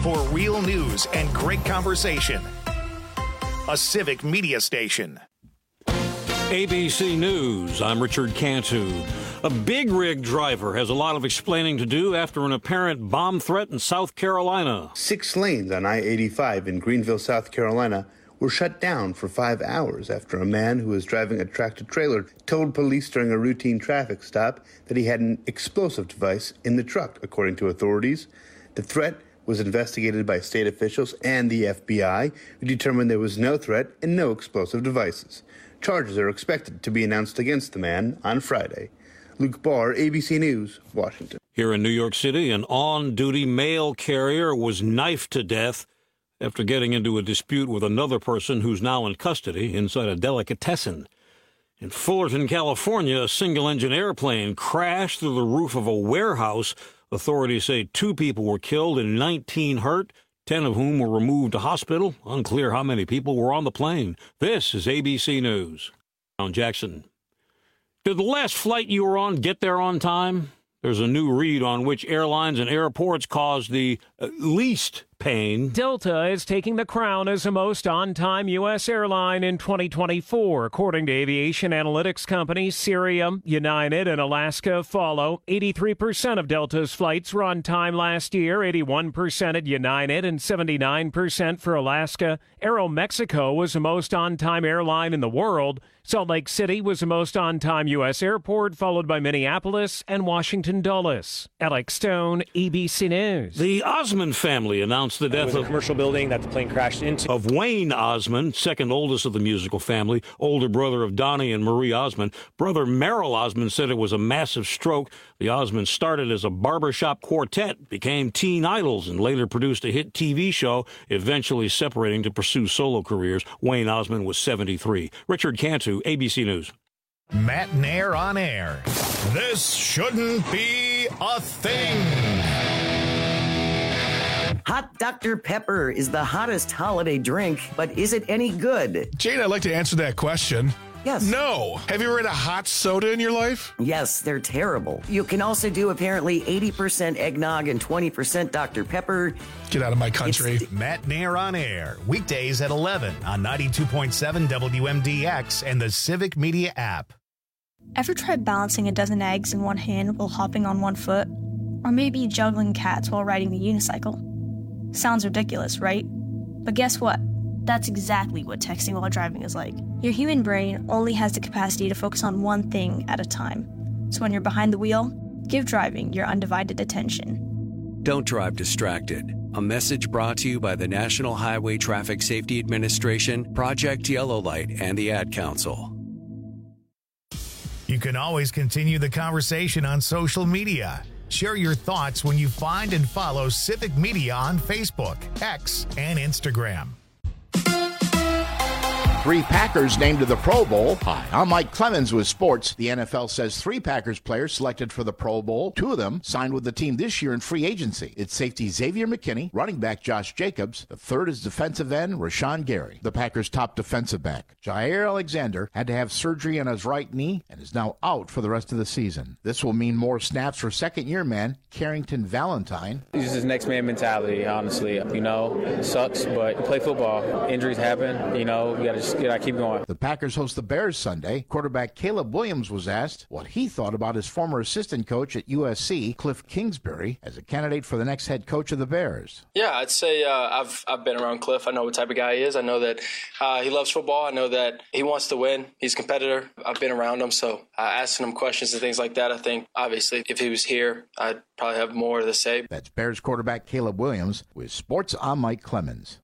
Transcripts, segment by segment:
for real news and great conversation. A Civic Media station. ABC News, I'm Richard Cantu. A big rig driver has a lot of explaining to do after an apparent bomb threat in South Carolina. 6 lanes on I-85 in Greenville, South Carolina were shut down for 5 hours after a man who was driving a tractor-trailer told police during a routine traffic stop that he had an explosive device in the truck, according to authorities. The threat was investigated by state officials and the FBI, who determined there was no threat and no explosive devices. Charges are expected to be announced against the man on Friday. Luke Barr, ABC News, Washington. Here in New York City, an on-duty mail carrier was knifed to death after getting into a dispute with another person who's now in custody inside a delicatessen. In Fullerton, California, a single-engine airplane crashed through the roof of a warehouse. Authorities say 2 people were killed and 19 hurt, 10 of whom were removed to hospital. Unclear how many people were on the plane. This is ABC News. Jackson. Did the last flight you were on get there on time? There's a new read on which airlines and airports caused the least pain. Delta is taking the crown as the most on-time U.S. airline in 2024. According to aviation analytics companies Cirium, United, and Alaska follow. 83% of Delta's flights were on time last year, 81% at United, and 79% for Alaska. Aeromexico was the most on-time airline in the world. Salt Lake City was the most on-time U.S. airport, followed by Minneapolis and Washington Dulles. Alex Stone, ABC News. The Osmond family announced the death of a commercial building that the plane crashed into. Of Wayne Osmond, second oldest of the musical family, older brother of Donnie and Marie Osmond. Brother Merrill Osmond said it was a massive stroke. The Osmonds started as a barbershop quartet, became teen idols, and later produced a hit TV show, eventually separating to pursue solo careers. Wayne Osmond was 73. Richard Cantu, ABC News. Matt Nair on air. This shouldn't be a thing. Hot Dr. Pepper is the hottest holiday drink, but is it any good? Jane, I'd like to answer that question. Yes. No. Have you ever had a hot soda in your life? Yes, they're terrible. You can also do apparently 80% eggnog and 20% Dr. Pepper. Get out of my country. Matt Nair on air, weekdays at 11 on 92.7 WMDX and the Civic Media app. Ever tried balancing a dozen eggs in one hand while hopping on one foot? Or maybe juggling cats while riding the unicycle? Sounds ridiculous, right? But guess what? That's exactly what texting while driving is like. Your human brain only has the capacity to focus on one thing at a time. So when you're behind the wheel, give driving your undivided attention. Don't drive distracted. A message brought to you by the National Highway Traffic Safety Administration, Project Yellow Light, and the Ad Council. You can always continue the conversation on social media. Share your thoughts when you find and follow Civic Media on Facebook, X, and Instagram. 3 Packers named to the Pro Bowl. Hi, I'm Mike Clemens with sports. The NFL says 3 Packers players selected for the Pro Bowl. 2 of them signed with the team this year in free agency. It's safety Xavier McKinney, running back Josh Jacobs. The third is defensive end Rashawn Gary. The Packers' top defensive back, Jair Alexander, had to have surgery on his right knee and is now out for the rest of the season. This will mean more snaps for second-year man Carrington Valentine. It's just his next man mentality, honestly. You know, it sucks, but you play football. Injuries happen. You know, you gotta keep going. The Packers host the Bears Sunday. Quarterback Caleb Williams was asked what he thought about his former assistant coach at USC, Cliff Kingsbury, as a candidate for the next head coach of the Bears. Yeah, I'd say I've been around Cliff. I know what type of guy he is. I know that he loves football. I know that he wants to win. He's a competitor. I've been around him, so asking him questions and things like that, I think, obviously, if he was here, I'd probably have more to say. That's Bears quarterback Caleb Williams with Sports. I'm Mike Clemens.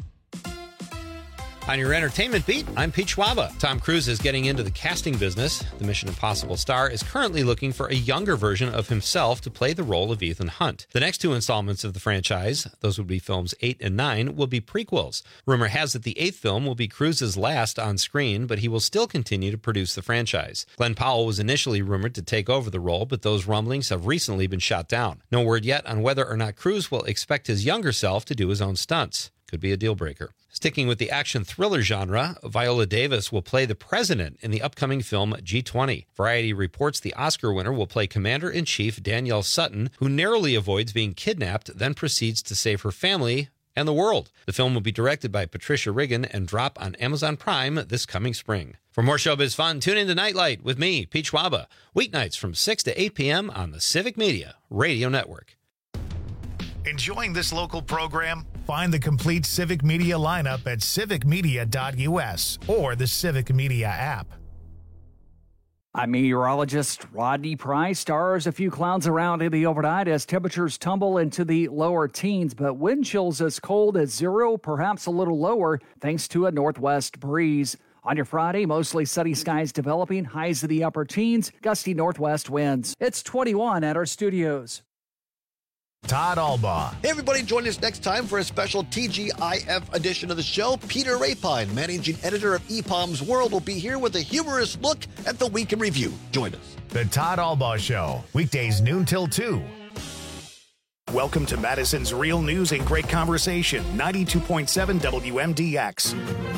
On your entertainment beat, I'm Pete Schwaba. Tom Cruise is getting into the casting business. The Mission Impossible star is currently looking for a younger version of himself to play the role of Ethan Hunt. The next 2 installments of the franchise, those would be films 8 and 9, will be prequels. Rumor has it the 8th film will be Cruise's last on screen, but he will still continue to produce the franchise. Glenn Powell was initially rumored to take over the role, but those rumblings have recently been shot down. No word yet on whether or not Cruise will expect his younger self to do his own stunts. Could be a deal breaker. Sticking with the action thriller genre, Viola Davis will play the president in the upcoming film G20. Variety reports the Oscar winner will play Commander-in-Chief Danielle Sutton, who narrowly avoids being kidnapped, then proceeds to save her family and the world. The film will be directed by Patricia Riggin and drop on Amazon Prime this coming spring. For more showbiz fun, tune into Nightlight with me, Pete Schwaba, weeknights from 6 to 8 p.m. on the Civic Media Radio Network. Enjoying this local program? Find the complete Civic Media lineup at civicmedia.us or the Civic Media app. I'm meteorologist Rodney Price. Stars, a few clouds around in the overnight as temperatures tumble into the lower teens, but wind chills as cold as 0, perhaps a little lower, thanks to a northwest breeze. On your Friday, mostly sunny skies developing, highs in the upper teens, gusty northwest winds. It's 21 at our studios. Todd Albaugh. Hey, everybody, join us next time for a special TGIF edition of the show. Peter Rapine, managing editor of EPOM's World, will be here with a humorous look at the week in review. Join us. The Todd Albaugh Show, weekdays noon till 2. Welcome to Madison's Real News and Great Conversation, 92.7 WMDX.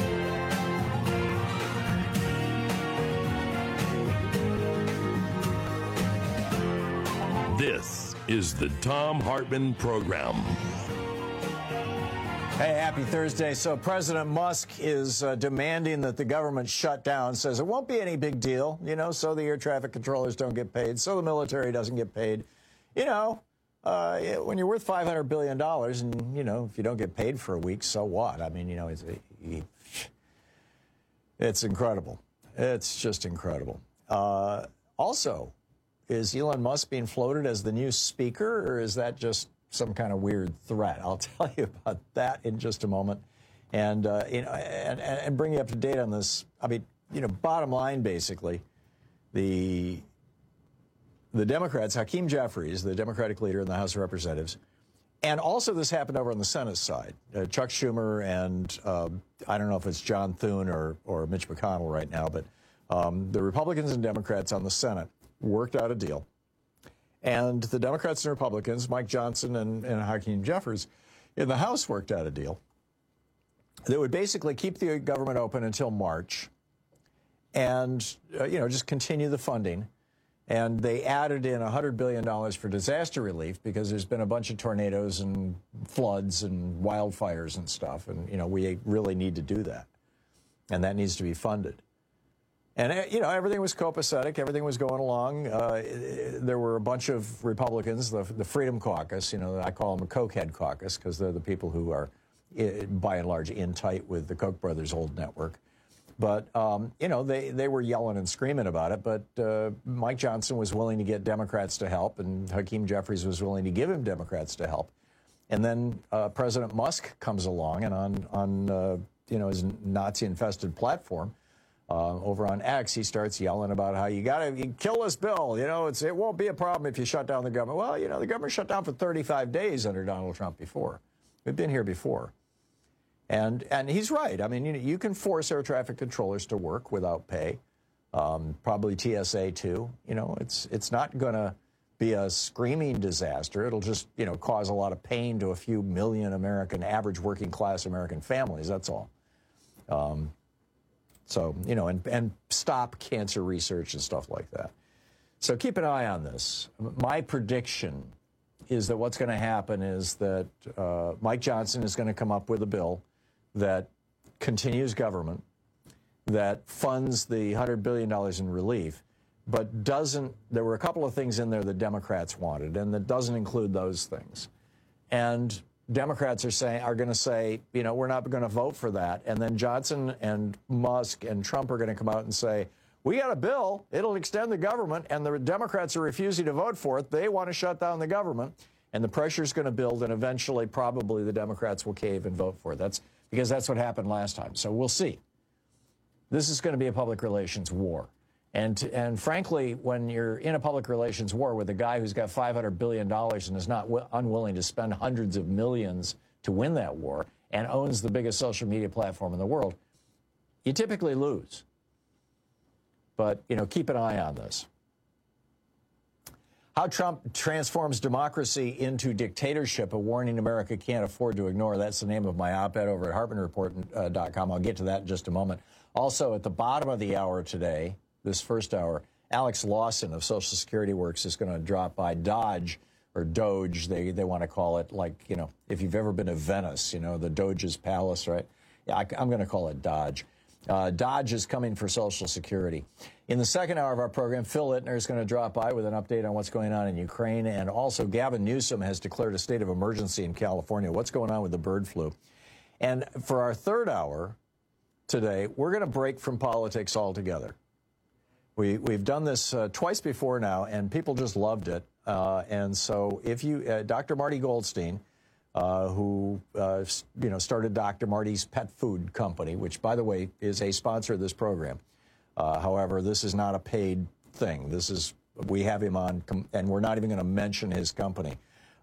This is the Thom Hartmann Program. Hey, happy Thursday. So President Musk is demanding that the government shut down, says it won't be any big deal, so the air traffic controllers don't get paid, so the military doesn't get paid. When you're worth $500 billion and, if you don't get paid for a week, so what? I mean, it's incredible. It's just incredible. Also, is Elon Musk being floated as the new speaker, or is that just some kind of weird threat? I'll tell you about that in just a moment, and bring you up to date on this. I mean, bottom line, basically, the Democrats, Hakeem Jeffries, the Democratic leader in the House of Representatives, and also this happened over on the Senate side. Chuck Schumer and I don't know if it's John Thune or Mitch McConnell right now, but the Republicans and Democrats on the Senate worked out a deal. And the Democrats and Republicans, Mike Johnson and Hakeem Jeffries, in the House worked out a deal that would basically keep the government open until March and, just continue the funding. And they added in $100 billion for disaster relief because there's been a bunch of tornadoes and floods and wildfires and stuff. And, we really need to do that. And that needs to be funded. And, everything was copacetic. Everything was going along. There were a bunch of Republicans, the Freedom Caucus, I call them a Cokehead caucus because they're the people who are, by and large, in tight with the Koch brothers' old network. But, they were yelling and screaming about it. But Mike Johnson was willing to get Democrats to help, and Hakeem Jeffries was willing to give him Democrats to help. And then President Musk comes along, and on his Nazi-infested platform, over on X, he starts yelling about how you kill this bill. It won't be a problem if you shut down the government. Well, the government shut down for 35 days under Donald Trump before. We've been here before. And he's right. I mean, you can force air traffic controllers to work without pay. Probably TSA too. It's not going to be a screaming disaster. It'll just, cause a lot of pain to a few million average working class American families. That's all. So, and stop cancer research and stuff like that. So keep an eye on this. My prediction is that what's going to happen is that Mike Johnson is going to come up with a bill that continues government, that funds the $100 billion in relief, but there were a couple of things in there that Democrats wanted, and that doesn't include those things. And Democrats are going to say, we're not going to vote for that. And then Johnson and Musk and Trump are going to come out and say, we got a bill, it'll extend the government, and the Democrats are refusing to vote for it. They want to shut down the government, and the pressure's going to build, and eventually probably the Democrats will cave and vote for it. Because that's what happened last time. So we'll see. This is going to be a public relations war. And frankly, when you're in a public relations war with a guy who's got $500 billion and is not unwilling to spend hundreds of millions to win that war and owns the biggest social media platform in the world, you typically lose. But, keep an eye on this. How Trump transforms democracy into dictatorship, a warning America can't afford to ignore. That's the name of my op-ed over at HartmanReport.com. I'll get to that in just a moment. Also, at the bottom of the hour today, this first hour, Alex Lawson of Social Security Works is going to drop by. Dodge, or Doge, they want to call it, like, you know, if you've ever been to Venice, you know, the Doge's Palace, right? Yeah, I'm going to call it Dodge. Dodge is coming for Social Security. In the second hour of our program, Phil Ittner is going to drop by with an update on what's going on in Ukraine. And also, Gavin Newsom has declared a state of emergency in California. What's going on with the bird flu? And for our third hour today, we're going to break from politics altogether. We've done this twice before now, and people just loved it. And so if you, Dr. Marty Goldstein, who started Dr. Marty's Pet Food Company, which, by the way, is a sponsor of this program. However, this is not a paid thing. We have him on, and we're not even going to mention his company.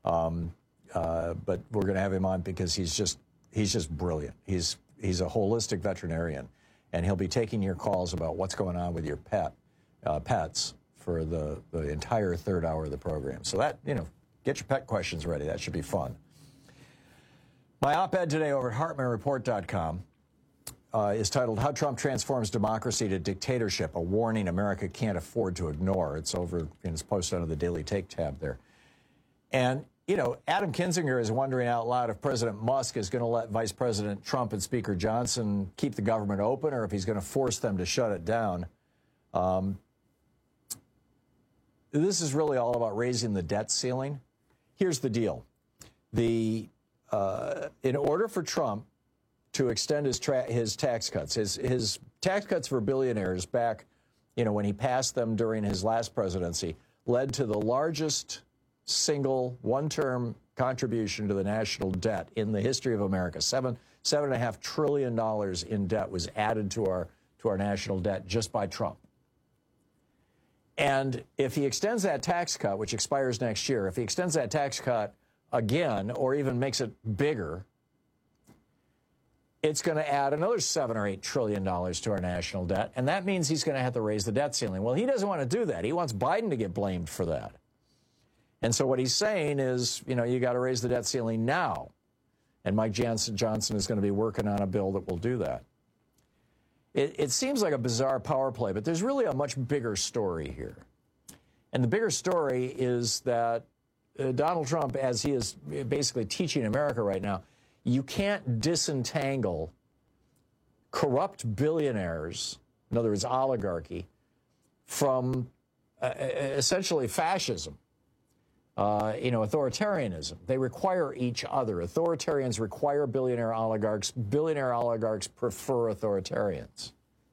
But we're going to have him on because he's just brilliant. He's a holistic veterinarian, and he'll be taking your calls about what's going on with your pets for the entire third hour of the program. So that, get your pet questions ready. That should be fun. My op-ed today over at HartmanReport.com is titled, How Trump Transforms Democracy to Dictatorship, a Warning America Can't Afford to Ignore. It's over, and it's posted under the Daily Take tab there. And, Adam Kinzinger is wondering out loud if President Musk is going to let Vice President Trump and Speaker Johnson keep the government open, or if he's going to force them to shut it down. This is really all about raising the debt ceiling. Here's the deal. In order for Trump to extend his tax cuts, his tax cuts for billionaires back, when he passed them during his last presidency, led to the largest single one-term contribution to the national debt in the history of America. $7.5 trillion in debt was added to our national debt just by Trump. And if he extends that tax cut, which expires next year, if he extends that tax cut again, or even makes it bigger, it's going to add another $7 or $8 trillion to our national debt. And that means he's going to have to raise the debt ceiling. Well, he doesn't want to do that. He wants Biden to get blamed for that. And so what he's saying is, you got to raise the debt ceiling now. And Mike Johnson is going to be working on a bill that will do that. It seems like a bizarre power play, but there's really a much bigger story here. And the bigger story is that Donald Trump, as he is basically teaching America right now, you can't disentangle corrupt billionaires, in other words, oligarchy, from essentially fascism, authoritarianism. They require each other. Authoritarians require billionaire oligarchs. Billionaire oligarchs prefer authoritarians.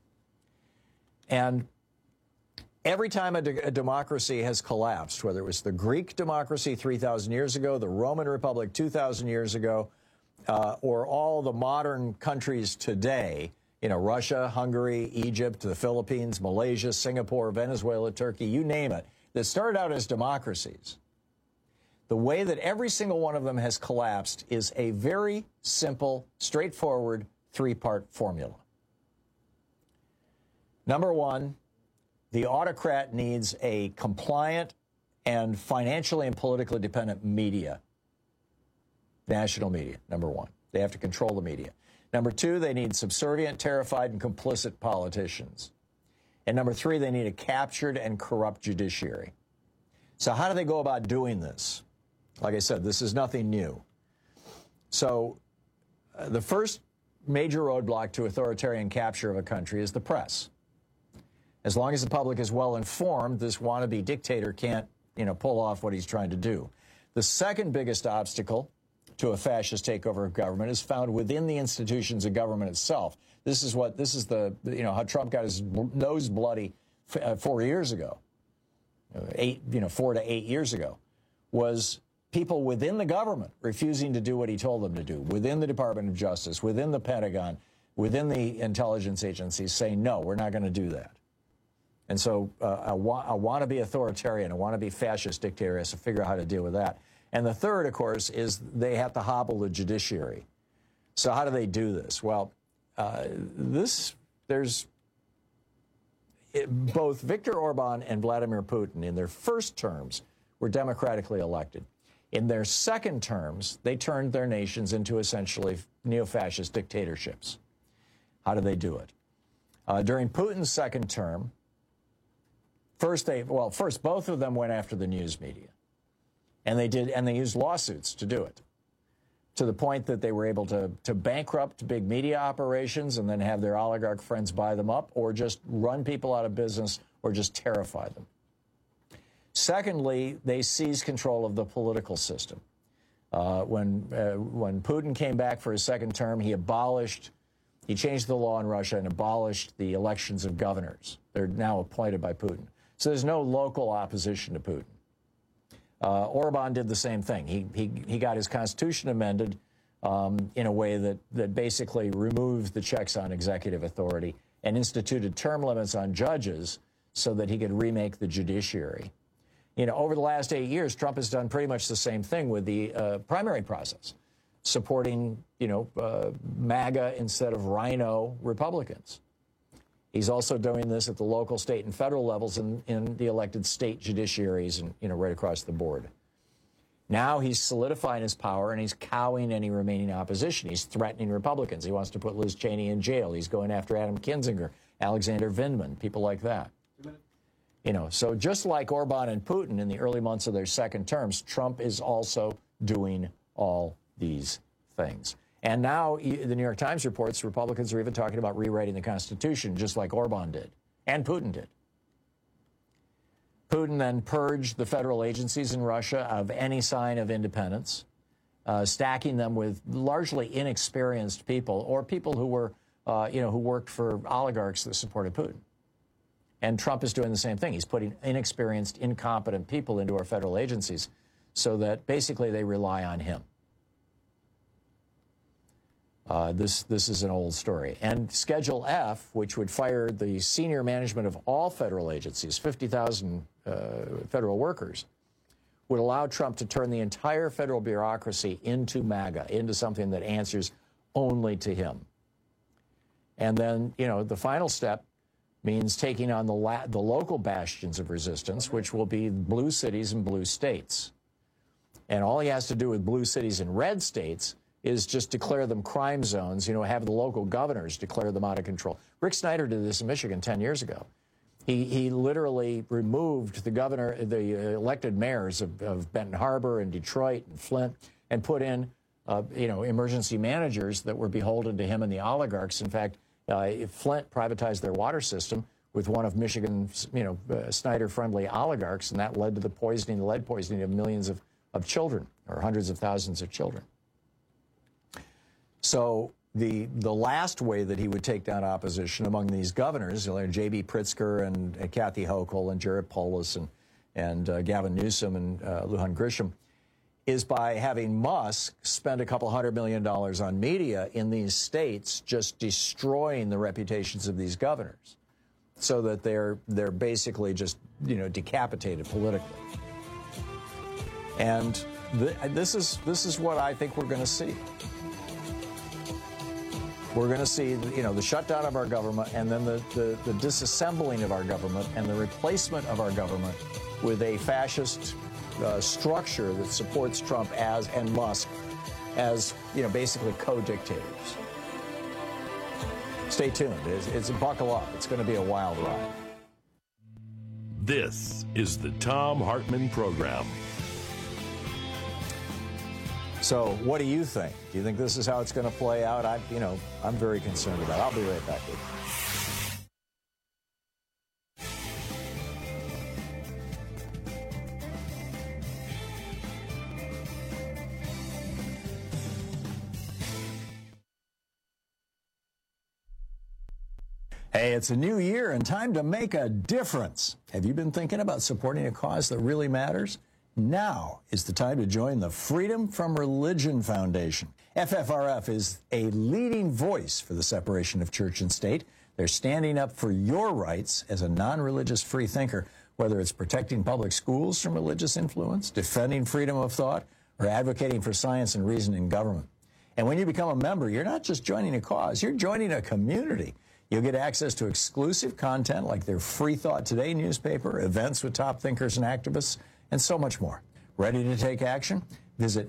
And every time a democracy has collapsed, whether it was the Greek democracy 3,000 years ago, the Roman Republic 2,000 years ago, or all the modern countries today, Russia, Hungary, Egypt, the Philippines, Malaysia, Singapore, Venezuela, Turkey, you name it, that started out as democracies. The way that every single one of them has collapsed is a very simple, straightforward, three-part formula. Number one, the autocrat needs a compliant and financially and politically dependent media. National media, number one. They have to control the media. Number two, they need subservient, terrified, and complicit politicians. And number three, they need a captured and corrupt judiciary. So how do they go about doing this? Like I said, this is nothing new. So the first major roadblock to authoritarian capture of a country is the press. As long as the public is well informed, this wannabe dictator can't, pull off what he's trying to do. The second biggest obstacle to a fascist takeover of government is found within the institutions of government itself. This is how Trump got his nose bloody 4 years ago, 4 to 8 years ago, was people within the government refusing to do what he told them to do, within the Department of Justice, within the Pentagon, within the intelligence agencies, saying, no, we're not going to do that. And so a wannabe authoritarian, a wannabe fascist dictator has to figure out how to deal with that. And the third, of course, is they have to hobble the judiciary. So how do they do this? Well, both Viktor Orban and Vladimir Putin, in their first terms, were democratically elected. In their second terms, they turned their nations into essentially neo-fascist dictatorships. How do they do it? During Putin's second term, first both of them went after the news media, and they used lawsuits to do it, to the point that they were able to bankrupt big media operations and then have their oligarch friends buy them up, or just run people out of business, or just terrify them. Secondly, they seized control of the political system. When Putin came back for his second term, he changed the law in Russia and abolished the elections of governors. They're now appointed by Putin. So there's no local opposition to Putin. Orban did the same thing. He got his constitution amended in a way that basically removed the checks on executive authority and instituted term limits on judges so that he could remake the judiciary. You know, over the last 8 years, Trump has done pretty much the same thing with the primary process, supporting, MAGA instead of Rhino Republicans. He's also doing this at the local, state, and federal levels in the elected state judiciaries and, right across the board. Now he's solidifying his power, and he's cowing any remaining opposition. He's threatening Republicans. He wants to put Liz Cheney in jail. He's going after Adam Kinzinger, Alexander Vindman, people like that. So just like Orban and Putin in the early months of their second terms, Trump is also doing all these things. And now the New York Times reports Republicans are even talking about rewriting the Constitution, just like Orban did, and Putin did. Putin then purged the federal agencies in Russia of any sign of independence, stacking them with largely inexperienced people, or people who were, who worked for oligarchs that supported Putin. And Trump is doing the same thing. He's putting inexperienced, incompetent people into our federal agencies so that basically they rely on him. This is an old story. And Schedule F, which would fire the senior management of all federal agencies, 50,000 federal workers, would allow Trump to turn the entire federal bureaucracy into MAGA, into something that answers only to him. And then, the final step means taking on the local bastions of resistance, which will be blue cities and blue states. And all he has to do with blue cities and red states is just declare them crime zones, have the local governors declare them out of control. Rick Snyder did this in Michigan 10 years ago. He literally removed the elected mayors of Benton Harbor and Detroit and Flint and put in, emergency managers that were beholden to him and the oligarchs. In fact, Flint privatized their water system with one of Michigan's, Snyder-friendly oligarchs, and that led to the lead poisoning of millions of children, or hundreds of thousands of children. So the last way that he would take down opposition among these governors, J.B. Pritzker and Kathy Hochul and Jared Polis and Gavin Newsom and Lujan Grisham, is by having Musk spend a couple $100 million on media in these states, just destroying the reputations of these governors, so that they're basically just decapitated politically. And this is what I think we're going to see. We're going to see the shutdown of our government, and then the disassembling of our government, and the replacement of our government with a fascist structure that supports Trump and Musk as, basically co-dictators. Stay tuned. It's buckle up. It's going to be a wild ride. This is the Thom Hartmann Program. So what do you think? Do you think this is how it's going to play out? I'm very concerned about it. I'll be right back with you. Hey, it's a new year and time to make a difference. Have you been thinking about supporting a cause that really matters? Now is the time to join the Freedom from Religion Foundation. FFRF is a leading voice for the separation of church and state. They're standing up for your rights as a non-religious free thinker, whether it's protecting public schools from religious influence, defending freedom of thought, or advocating for science and reason in government. And when you become a member, you're not just joining a cause, you're joining a community. You'll get access to exclusive content like their Free Thought Today newspaper, events with top thinkers and activists, and so much more. Ready to take action? Visit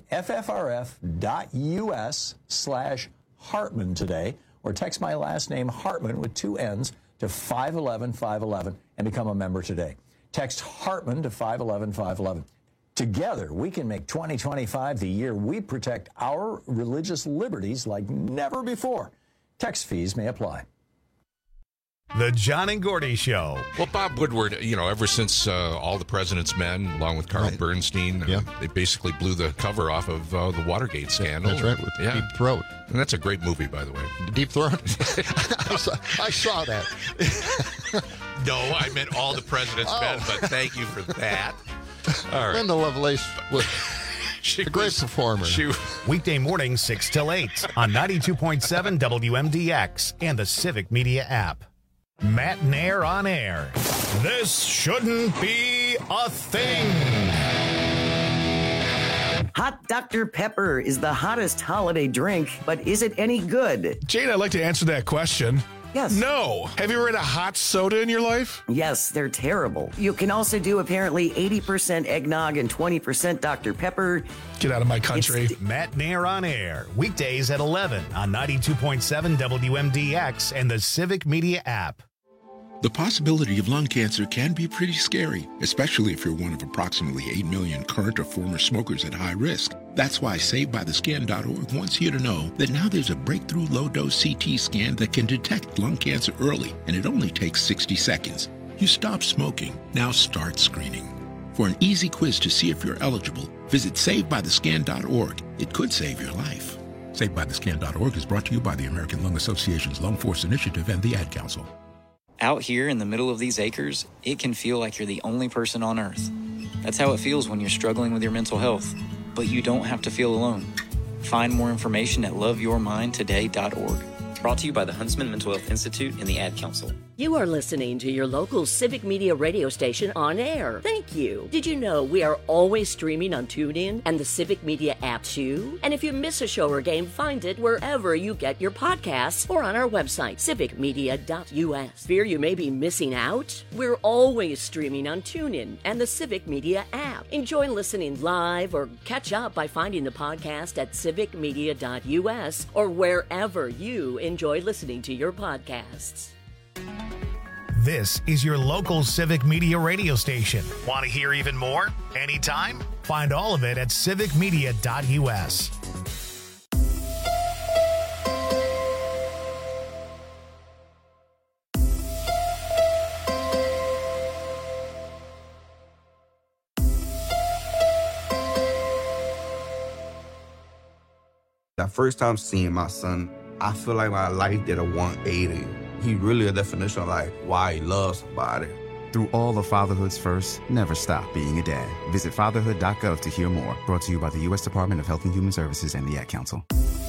ffrf.us/Hartman today, or text my last name Hartman with 2 N's to 511-511 and become a member today. Text Hartman to 511-511. Together, we can make 2025 the year we protect our religious liberties like never before. Text fees may apply. The John and Gordy Show. Well, Bob Woodward, ever since All the President's Men, along with Carl Bernstein, they basically blew the cover off of the Watergate scandal. That's right, with Deep Throat. And that's a great movie, by the way. Deep Throat? I saw that. No, I meant All the President's Men, but thank you for that. All right. Linda Lovelace was a great performer. Weekday mornings 6 till 8 on 92.7 WMDX and the Civic Media app. Matt Nair on air. This shouldn't be a thing. Hot Dr. Pepper is the hottest holiday drink, but is it any good? Jane, I'd like to answer that question. Yes. No. Have you ever had a hot soda in your life? Yes, they're terrible. You can also do apparently 80% eggnog and 20% Dr. Pepper. Get out of my country. Matt Nair on air. Weekdays at 11 on 92.7 WMDX and the Civic Media app. The possibility of lung cancer can be pretty scary, especially if you're one of approximately 8 million current or former smokers at high risk. That's why SaveByTheScan.org wants you to know that now there's a breakthrough low-dose CT scan that can detect lung cancer early, and it only takes 60 seconds. You stop smoking, now start screening. For an easy quiz to see if you're eligible, visit SaveByTheScan.org. It could save your life. SaveByTheScan.org is brought to you by the American Lung Association's Lung Force Initiative and the Ad Council. Out here in the middle of these acres, it can feel like you're the only person on Earth. That's how it feels when you're struggling with your mental health. But you don't have to feel alone. Find more information at loveyourmindtoday.org. Brought to you by the Huntsman Mental Health Institute and the Ad Council. You are listening to your local Civic Media radio station on air. Thank you. Did you know we are always streaming on TuneIn and the Civic Media app too? And if you miss a show or game, find it wherever you get your podcasts or on our website, civicmedia.us. Fear you may be missing out? We're always streaming on TuneIn and the Civic Media app. Enjoy listening live or catch up by finding the podcast at civicmedia.us or wherever you enjoy listening to your podcasts. This is your local Civic Media radio station. Want to hear even more? Anytime? Find all of it at civicmedia.us. That first time seeing my son, I feel like my life did a 180. He really a definition of like why he loves somebody. Through all of fatherhood's first, never stop being a dad. Visit fatherhood.gov to hear more. Brought to you by the U.S. Department of Health and Human Services and the Ad Council.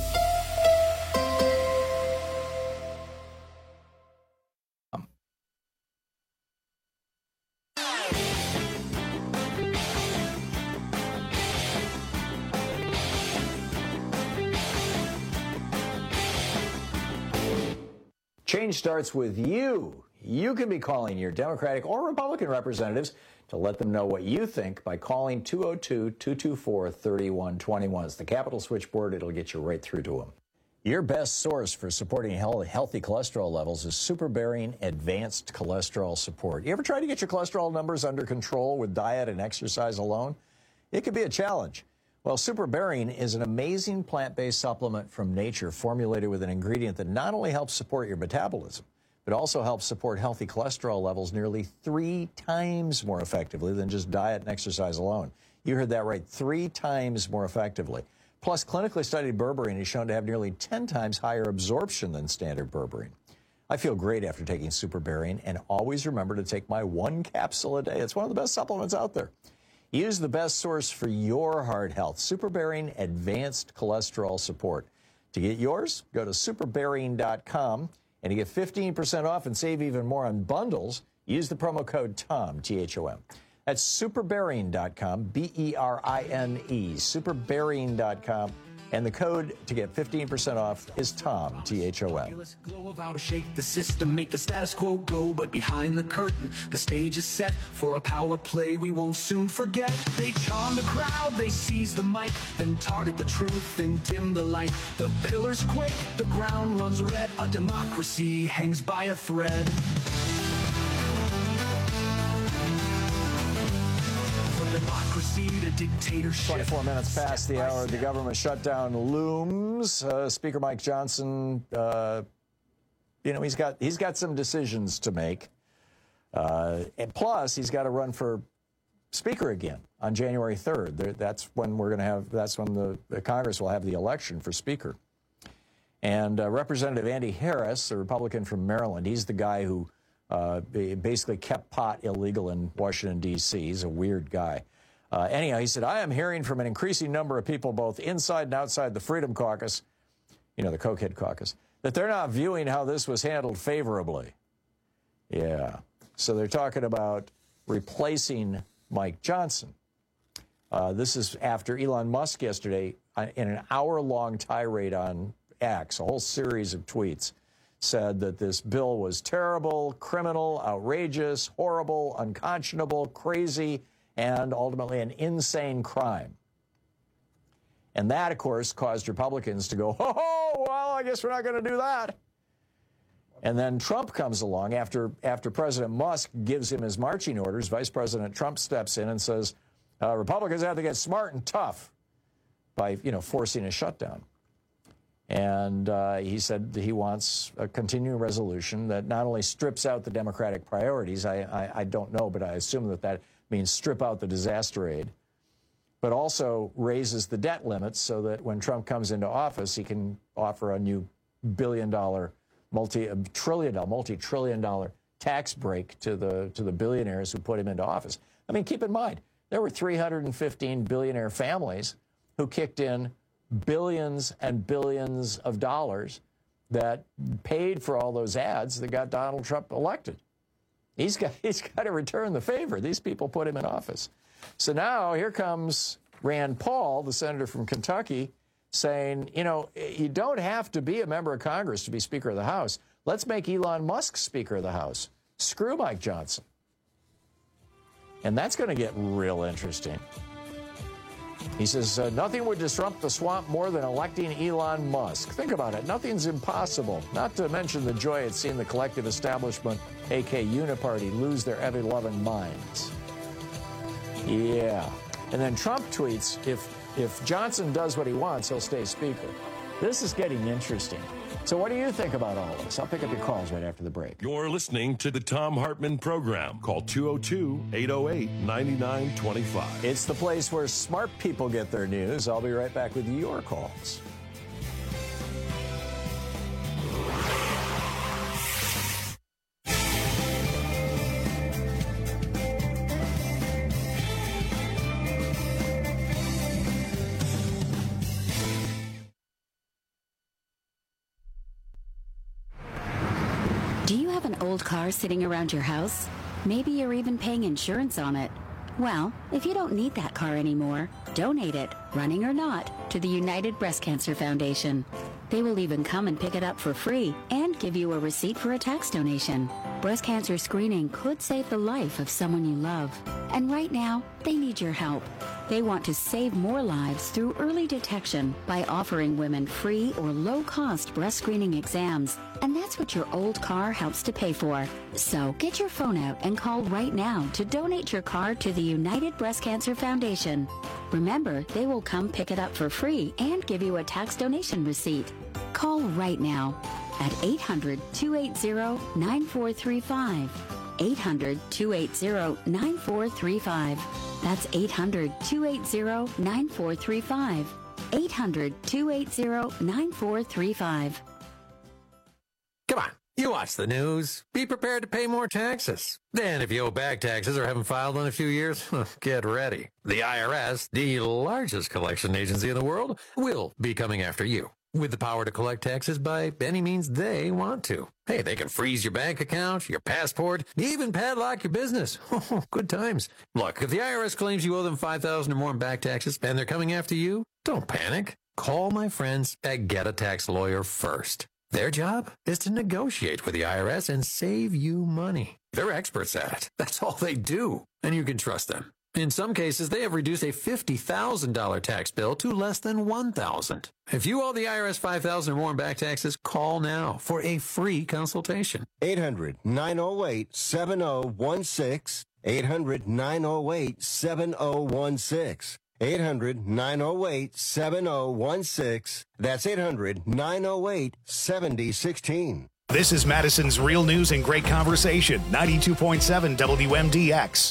Change starts with you. You can be calling your Democratic or Republican representatives to let them know what you think by calling 202-224-3121. It's the Capitol switchboard. It'll get you right through to them. Your best source for supporting healthy cholesterol levels is Superbearing Advanced Cholesterol Support. You ever try to get your cholesterol numbers under control with diet and exercise alone? It could be a challenge. Well, Superbearing is an amazing plant-based supplement from nature formulated with an ingredient that not only helps support your metabolism, but also helps support healthy cholesterol levels nearly 3 times more effectively than just diet and exercise alone. You heard that right, 3 times more effectively. Plus, clinically studied berberine is shown to have nearly 10 times higher absorption than standard berberine. I feel great after taking Superbearing, and always remember to take my 1 capsule a day. It's one of the best supplements out there. Use the best source for your heart health, Superbearing Advanced Cholesterol Support. To get yours, go to superbearing.com, and to get 15% off and save even more on bundles, use the promo code TOM, T-H-O-M. That's superbearing.com, B-E-R-I-N-E, superbearing.com, And the code to get 15% off is TOM, T-H-O-M. Glow about to shake the system, make the status quo go, but behind the curtain, the stage is set for a power play we won't soon forget. They charm the crowd, they seize the mic, then target the truth and dim the light. The pillars quake, the ground runs red, a democracy hangs by a thread. Democracy to dictatorship. 24 minutes past the hour, the government shutdown looms. Speaker Mike Johnson, he's got some decisions to make. And plus, he's got to run for Speaker again on January 3rd. That's when the Congress will have the election for Speaker. And Representative Andy Harris, a Republican from Maryland, he's the guy who basically kept pot illegal in Washington, D.C. He's a weird guy. Anyhow, he said, I am hearing from an increasing number of people both inside and outside the Freedom Caucus, the Cokehead Caucus, that they're not viewing how this was handled favorably. Yeah. So they're talking about replacing Mike Johnson. This is after Elon Musk yesterday, in an hour-long tirade on X, a whole series of tweets, said that this bill was terrible, criminal, outrageous, horrible, unconscionable, crazy, and ultimately an insane crime. And that, of course, caused Republicans to go, oh, well, I guess we're not going to do that. And then Trump comes along after President Musk gives him his marching orders. Vice President Trump steps in and says, Republicans have to get smart and tough by, forcing a shutdown. And he said that he wants a continuing resolution that not only strips out the Democratic priorities, I don't know, but I assume that means strip out the disaster aid, but also raises the debt limits so that when Trump comes into office, he can offer a new multi-trillion dollar tax break to the billionaires who put him into office. I mean, keep in mind, there were 315 billionaire families who kicked in billions and billions of dollars that paid for all those ads that got Donald Trump elected. He's got to return the favor. These people put him in office. So now here comes Rand Paul, the senator from Kentucky, saying, you don't have to be a member of Congress to be Speaker of the House. Let's make Elon Musk Speaker of the House. Screw Mike Johnson. And that's going to get real interesting. He says, nothing would disrupt the swamp more than electing Elon Musk. Think about it. Nothing's impossible. Not to mention the joy at seeing the collective establishment, a.k.a. Uniparty, lose their ever-loving minds. Yeah. And then Trump tweets, if Johnson does what he wants, he'll stay Speaker. This is getting interesting. So what do you think about all this? I'll pick up your calls right after the break. You're listening to the Thom Hartmann Program. Call 202-808-9925. It's the place where smart people get their news. I'll be right back with your calls. Old car sitting around your house? Maybe you're even paying insurance on it. Well, if you don't need that car anymore, donate it, running or not, to the United Breast Cancer Foundation. They will even come and pick it up for free and give you a receipt for a tax donation. Breast cancer screening could save the life of someone you love. And right now, they need your help. They want to save more lives through early detection by offering women free or low-cost breast screening exams. And that's what your old car helps to pay for. So get your phone out and call right now to donate your car to the United Breast Cancer Foundation. Remember, they will come pick it up for free and give you a tax donation receipt. Call right now at 800-280-9435. 800-280-9435. That's 800-280-9435. 800-280-9435. Come on, you watch the news. Be prepared to pay more taxes. Then if you owe back taxes or haven't filed in a few years, get ready. The IRS, the largest collection agency in the world, will be coming after you with the power to collect taxes by any means they want to. Hey, they can freeze your bank account, your passport, even padlock your business. Good times. Look, if the IRS claims you owe them $5,000 or more in back taxes and they're coming after you, don't panic. Call my friends at Get a Tax Lawyer first. Their job is to negotiate with the IRS and save you money. They're experts at it. That's all they do, and you can trust them. In some cases, they have reduced a $50,000 tax bill to less than $1,000. If you owe the IRS $5,000 or more in back taxes, call now for a free consultation. 800-908-7016. 800-908-7016. 800-908-7016. That's 800-908-7016. This is Madison's Real News and Great Conversation, 92.7 WMDX.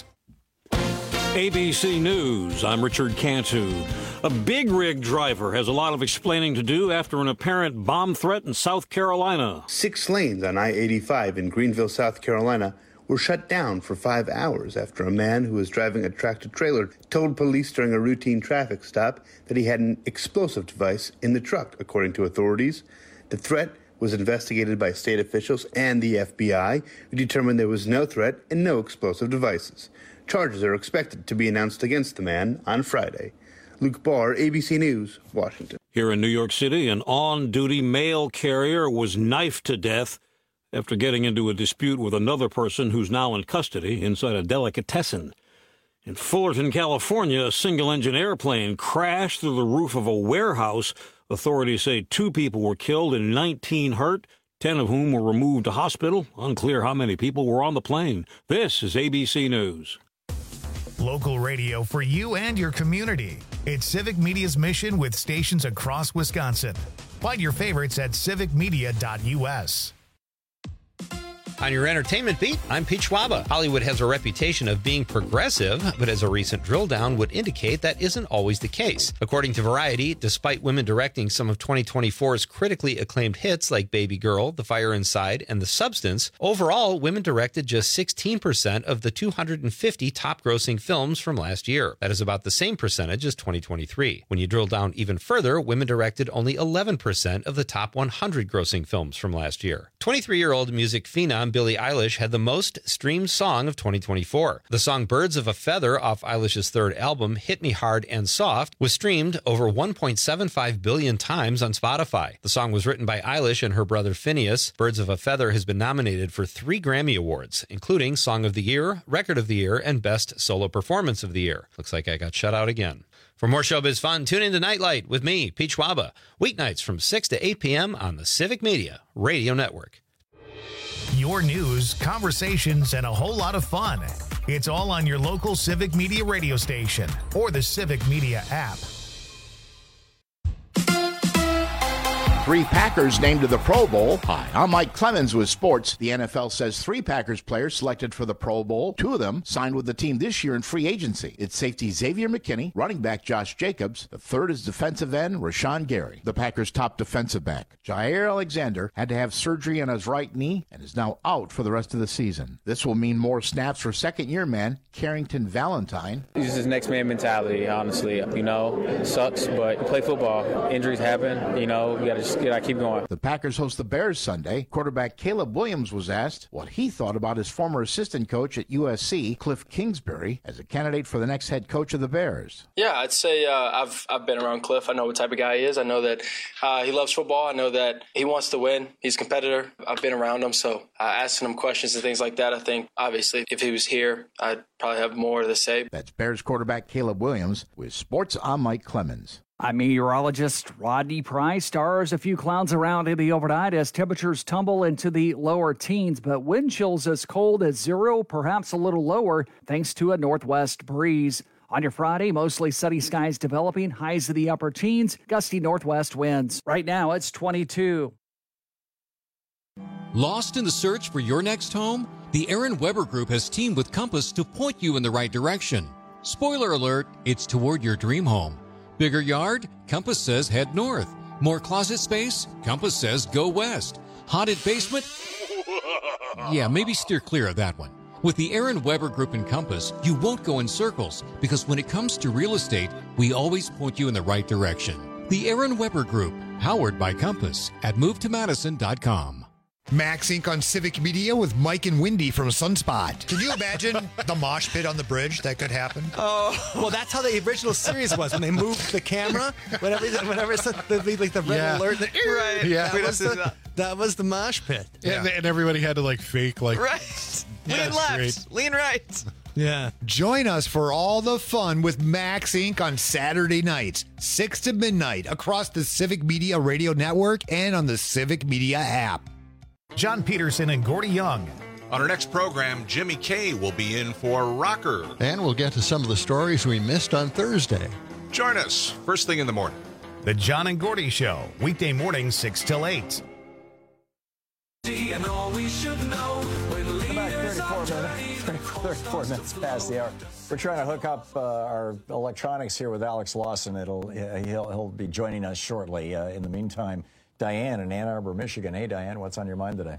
ABC News, I'm Richard Cantu. A big rig driver has a lot of explaining to do after an apparent bomb threat in South Carolina. 6 lanes on I-85 in Greenville, South Carolina were shut down for 5 hours after a man who was driving a tractor-trailer told police during a routine traffic stop that he had an explosive device in the truck, according to authorities. The threat was investigated by state officials and the FBI, who determined there was no threat and no explosive devices. Charges are expected to be announced against the man on Friday. Luke Barr, ABC News, Washington. Here in New York City, an on-duty mail carrier was knifed to death after getting into a dispute with another person who's now in custody inside a delicatessen. In Fullerton, California, a single-engine airplane crashed through the roof of a warehouse. Authorities say 2 people were killed and 19 hurt, 10 of whom were removed to hospital. Unclear how many people were on the plane. This is ABC News. Local radio for you and your community. It's Civic Media's mission with stations across Wisconsin. Find your favorites at civicmedia.us. On your entertainment beat, I'm Pete Schwaba. Hollywood has a reputation of being progressive, but as a recent drill down would indicate, that isn't always the case. According to Variety, despite women directing some of 2024's critically acclaimed hits like Baby Girl, The Fire Inside, and The Substance, overall, women directed just 16% of the 250 top-grossing films from last year. That is about the same percentage as 2023. When you drill down even further, women directed only 11% of the top 100 grossing films from last year. 23-year-old music phenom Billie Eilish had the most streamed song of 2024. The song Birds of a Feather off Eilish's third album, Hit Me Hard and Soft, was streamed over 1.75 billion times on Spotify. The song was written by Eilish and her brother Phineas. Birds of a Feather has been nominated for 3 Grammy Awards, including Song of the Year, Record of the Year, and Best Solo Performance of the Year. Looks like I got shut out again. For more showbiz fun, tune in to Nightlight with me, Pete Schwaba, weeknights from 6 to 8 p.m. on the Civic Media Radio Network. Your news, conversations, and a whole lot of fun. It's all on your local Civic Media radio station or the Civic Media app. 3 Packers named to the Pro Bowl. Hi, I'm Mike Clemens with sports. The NFL says 3 Packers players selected for the Pro Bowl. 2 of them signed with the team this year in free agency. It's safety Xavier McKinney, running back Josh Jacobs. The third is defensive end Rashawn Gary. The Packers' top defensive back, Jair Alexander, had to have surgery on his right knee and is now out for the rest of the season. This will mean more snaps for second-year man Carrington Valentine. It's just next man mentality, honestly. You know, it sucks, but you play football. Injuries happen. You know, you gotta keep going. The Packers host the Bears Sunday. Quarterback Caleb Williams was asked what he thought about his former assistant coach at USC, Cliff Kingsbury, as a candidate for the next head coach of the Bears. Yeah, I'd say I've been around Cliff. I know what type of guy he is. I know that he loves football. I know that he wants to win. He's a competitor. I've been around him, so asking him questions and things like that, I think, obviously, if he was here, I'd probably have more to say. That's Bears quarterback Caleb Williams. With sports, I'm Mike Clemens. I'm meteorologist Rodney Price. Stars a few clouds around in the overnight as temperatures tumble into the lower teens, but wind chills as cold as 0, perhaps a little lower, thanks to a northwest breeze. On your Friday, mostly sunny skies developing, highs in the upper teens, gusty northwest winds. Right now, it's 22. Lost in the search for your next home? The Aaron Weber Group has teamed with Compass to point you in the right direction. Spoiler alert, it's toward your dream home. Bigger yard? Compass says head north. More closet space? Compass says go west. Haunted basement? Yeah, maybe steer clear of that one. With the Aaron Weber Group and Compass, you won't go in circles because when it comes to real estate, we always point you in the right direction. The Aaron Weber Group, powered by Compass at MoveToMadison.com. Max Inc. on Civic Media with Mike and Wendy from Sunspot. Can you imagine the mosh pit on the bridge that could happen? Oh, well, that's how the original series was when they moved the camera. Whenever it's the red alert, right? Yeah, that was the mosh pit. Yeah. And everybody had to like fake like right. Lean left, lean right. Yeah. Join us for all the fun with Max Inc. on Saturday nights, 6 to midnight, across the Civic Media Radio Network and on the Civic Media app. John Peterson and Gordy Young. On our next program, Jimmy K will be in for Rocker. And we'll get to some of the stories we missed on Thursday. Join us first thing in the morning. The John and Gordy Show, weekday mornings 6 till 8. And all we should know when leaders are 34 minutes past the hour. We're trying to hook up our electronics here with Alex Lawson. He'll be joining us shortly. In the meantime, Diane in Ann Arbor, Michigan. Hey, Diane, what's on your mind today?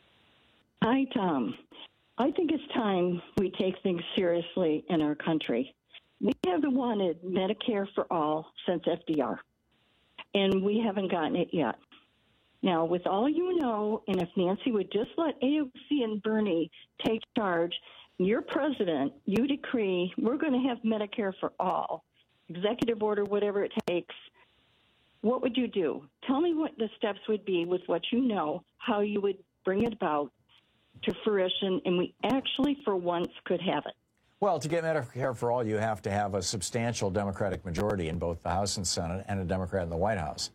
Hi, Tom. I think it's time we take things seriously in our country. We haven't wanted Medicare for all since FDR, and we haven't gotten it yet. Now, with all you know, and if Nancy would just let AOC and Bernie take charge, you're president, you decree we're going to have Medicare for all, executive order, whatever it takes. What would you do? Tell me what the steps would be with what you know, how you would bring it about to fruition, and we actually, for once, could have it. Well, to get Medicare for all, you have to have a substantial Democratic majority in both the House and Senate and a Democrat in the White House.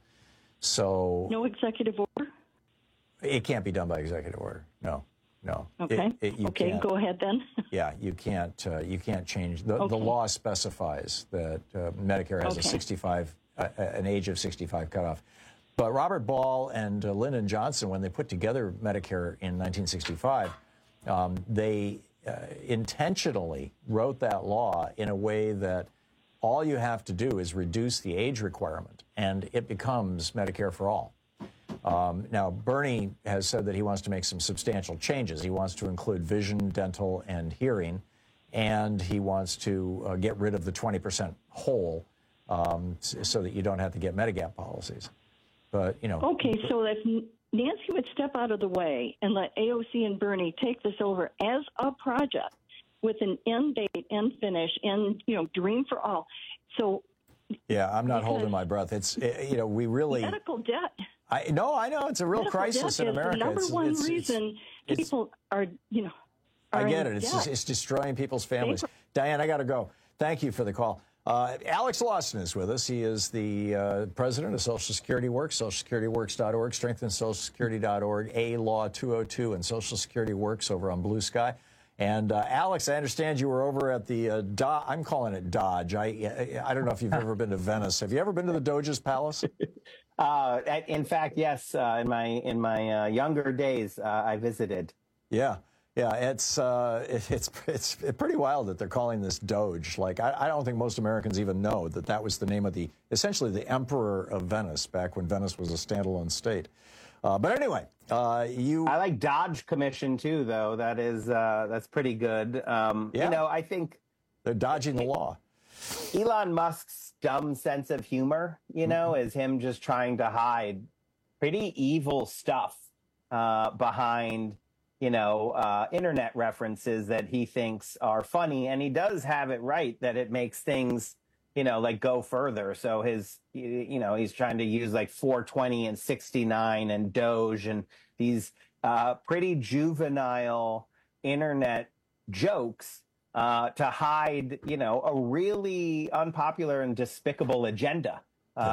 So no executive order? It can't be done by executive order. No. Okay. Okay, go ahead then. Yeah, you can't change. The law specifies that Medicare has an age of 65 cutoff. But Robert Ball and Lyndon Johnson, when they put together Medicare in 1965, they intentionally wrote that law in a way that all you have to do is reduce the age requirement, and it becomes Medicare for all. Now, Bernie has said that he wants to make some substantial changes. He wants to include vision, dental, and hearing, and he wants to get rid of the 20% hole so that you don't have to get Medigap policies. But, you know. Okay, so if Nancy would step out of the way and let AOC and Bernie take this over as a project with an end date, end finish, and, dream for all. So. Yeah, I'm not holding my breath. It's, we really. Medical debt. I know. It's a real crisis in America. The number one reason people are, I get it. It's destroying people's families. Diane, I got to go. Thank you for the call. Alex Lawson is with us. He is the president of Social Security Works, socialsecurityworks.org, strengthensocialsecurity.org, A Law 202, and Social Security Works over on Blue Sky. And Alex, I understand you were over at the I'm calling it Dodge. I don't know if you've ever been to Venice. Have you ever been to the Doge's Palace? In fact, yes. In my younger days, I visited. Yeah. It's pretty wild that they're calling this Doge. Like, I don't think most Americans even know that was the name of essentially the Emperor of Venice back when Venice was a standalone state. But anyway, I like Dodge Commission too, though. That's pretty good. I think they're dodging the law. Elon Musk's dumb sense of humor, is him just trying to hide pretty evil stuff behind, internet references that he thinks are funny. And he does have it right that it makes things, go further. So he's trying to use like 420 and 69 and Doge and these pretty juvenile internet jokes to hide, a really unpopular and despicable agenda.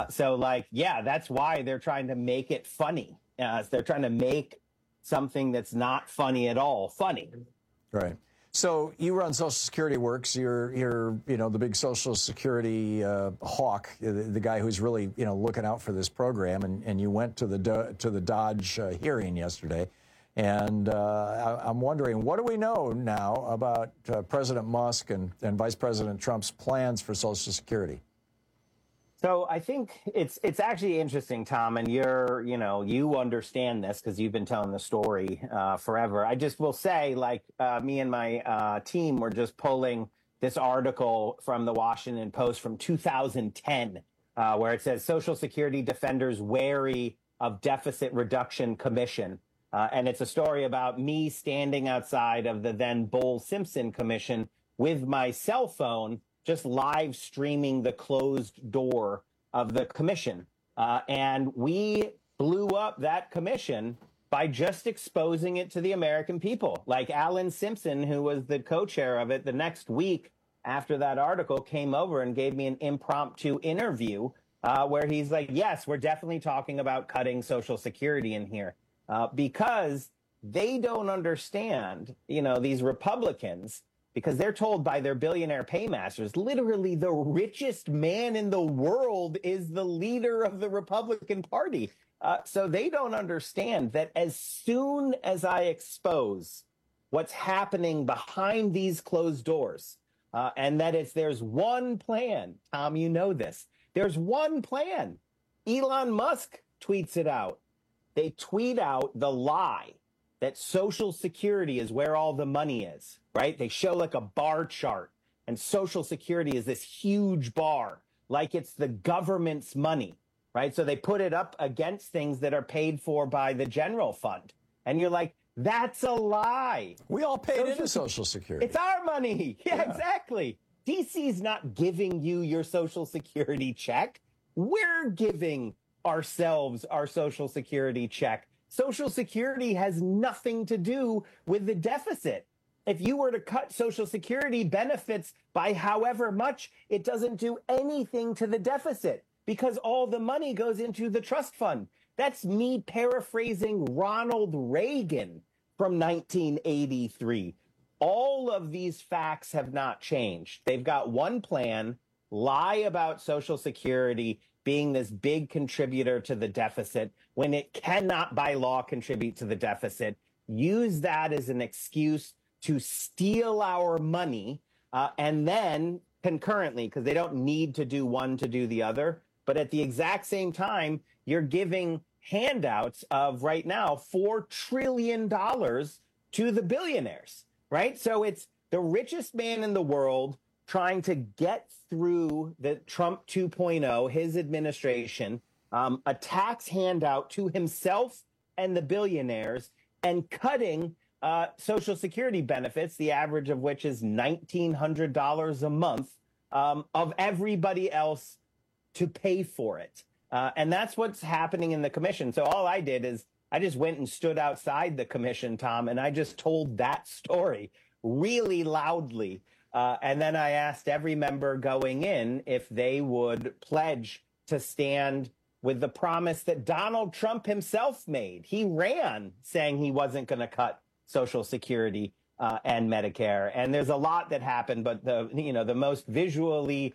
That's why they're trying to make it funny. They're trying to make something that's not funny at all funny. Right. So you run Social Security Works. You're the big Social Security hawk, the guy who's really looking out for this program. And you went to the Dodge hearing yesterday. And I'm wondering, what do we know now about President Musk and Vice President Trump's plans for Social Security? So I think it's actually interesting, Tom, and you understand this because you've been telling the story forever. I just will say, me and my team were just pulling this article from the Washington Post from 2010, where it says Social Security defenders wary of deficit reduction commission. And it's a story about me standing outside of the then Bull Simpson Commission with my cell phone, just live streaming the closed door of the commission. And we blew up that commission by just exposing it to the American people. Like Alan Simpson, who was the co-chair of it, the next week after that article came over and gave me an impromptu interview where he's like, yes, we're definitely talking about cutting Social Security in here because they don't understand, these Republicans, because they're told by their billionaire paymasters, literally the richest man in the world is the leader of the Republican Party. So they don't understand that as soon as I expose what's happening behind these closed doors, and that there's one plan, Tom, you know this, there's one plan. Elon Musk tweets it out. They tweet out the lie that Social Security is where all the money is, right? They show like a bar chart, and Social Security is this huge bar, like it's the government's money, right? So they put it up against things that are paid for by the general fund. And you're like, that's a lie. We all paid into Social Security. It's our money. Yeah, exactly. DC's not giving you your Social Security check. We're giving ourselves our Social Security check. Social Security has nothing to do with the deficit. If you were to cut Social Security benefits by however much, it doesn't do anything to the deficit because all the money goes into the trust fund. That's me paraphrasing Ronald Reagan from 1983. All of these facts have not changed. They've got one plan, lie about Social Security being this big contributor to the deficit when it cannot by law contribute to the deficit, use that as an excuse to steal our money, and then concurrently, because they don't need to do one to do the other, but at the exact same time, you're giving handouts of right now $4 trillion to the billionaires, right? So it's the richest man in the world trying to get through the Trump 2.0, his administration, a tax handout to himself and the billionaires, and cutting Social Security benefits, the average of which is $1,900 a month, of everybody else to pay for it. And that's what's happening in the commission. So all I did is I just went and stood outside the commission, Tom, and I just told that story really loudly. And then I asked every member going in if they would pledge to stand with the promise that Donald Trump himself made. He ran saying he wasn't going to cut Social Security and Medicare. And there's a lot that happened, but the most visually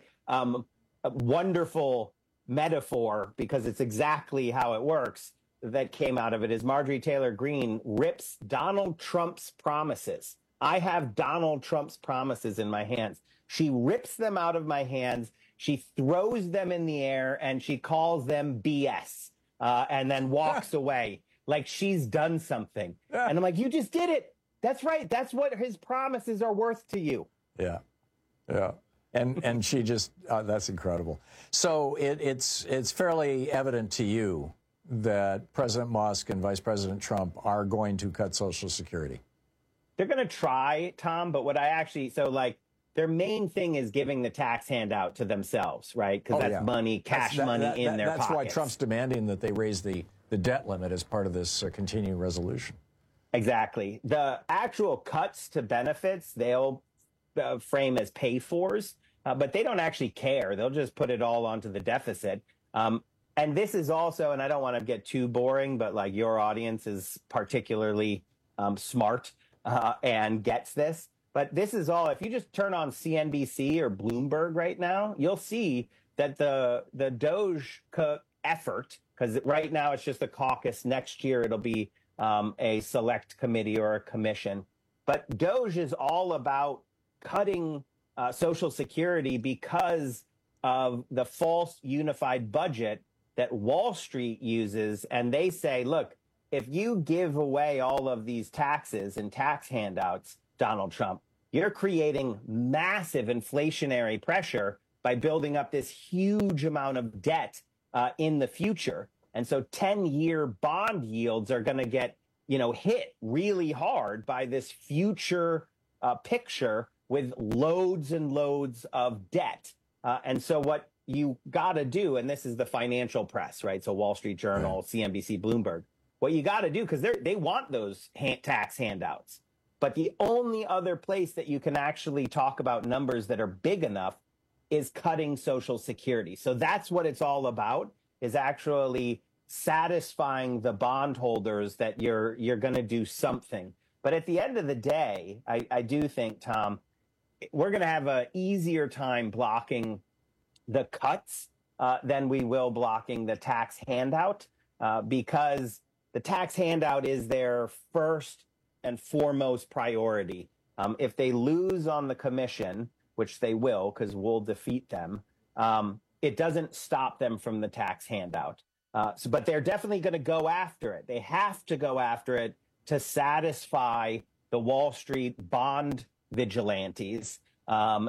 wonderful metaphor, because it's exactly how it works, that came out of it is Marjorie Taylor Greene rips Donald Trump's promises. I have Donald Trump's promises in my hands. She rips them out of my hands. She throws them in the air and she calls them BS and then walks away like she's done something. Yeah. And I'm like, you just did it. That's right. That's what his promises are worth to you. Yeah. Yeah. And she just, that's incredible. So it's fairly evident to you that President Musk and Vice President Trump are going to cut Social Security. They're going to try, Tom, but what I actually, their main thing is giving the tax handout to themselves, right? Because that's money, cash money in their pockets. That's why Trump's demanding that they raise the debt limit as part of this continuing resolution. Exactly. The actual cuts to benefits, they'll frame as pay-fors, but they don't actually care. They'll just put it all onto the deficit. And this is also, and I don't want to get too boring, but your audience is particularly smart and gets this. But this is all, if you just turn on CNBC or Bloomberg right now, you'll see that the Doge effort, because right now it's just a caucus. Next year it'll be a select committee or a commission. But Doge is all about cutting Social Security because of the false unified budget that Wall Street uses. And they say, look, if you give away all of these taxes and tax handouts, Donald Trump, you're creating massive inflationary pressure by building up this huge amount of debt in the future. And so 10-year bond yields are going to get hit really hard by this future picture with loads and loads of debt. And so what you got to do, and this is the financial press, right? So Wall Street Journal, CNBC, Bloomberg, what you got to do, because they want those tax handouts. But the only other place that you can actually talk about numbers that are big enough is cutting Social Security. So that's what it's all about, is actually satisfying the bondholders that you're going to do something. But at the end of the day, I do think, Tom, we're going to have an easier time blocking the cuts than we will blocking the tax handout, because the tax handout is their first and foremost priority. If they lose on the commission, which they will, because we'll defeat them, it doesn't stop them from the tax handout. But they're definitely going to go after it. They have to go after it to satisfy the Wall Street bond vigilantes, who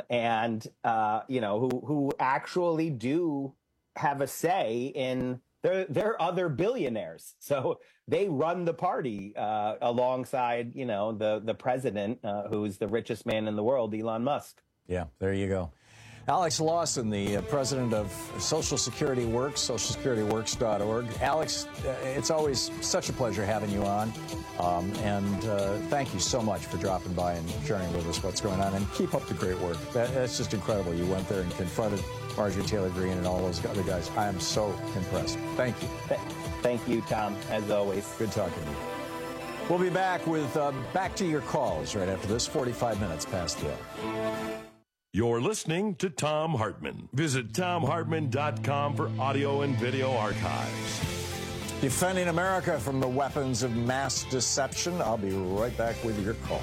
actually do have a say in. They're other billionaires, so they run the party alongside, the president, who's the richest man in the world, Elon Musk. Yeah, there you go. Alex Lawson, the president of Social Security Works, socialsecurityworks.org. Alex, it's always such a pleasure having you on, and thank you so much for dropping by and sharing with us what's going on, and keep up the great work. That's just incredible. You went there and confronted Marjorie Taylor Greene and all those other guys. I am so impressed. Thank you. Thank you, Tom, as always. Good talking to you. We'll be back with Back to Your Calls right after this, 45 minutes past the hour. You're listening to Thom Hartmann. Visit ThomHartmann.com for audio and video archives. Defending America from the weapons of mass deception. I'll be right back with your calls.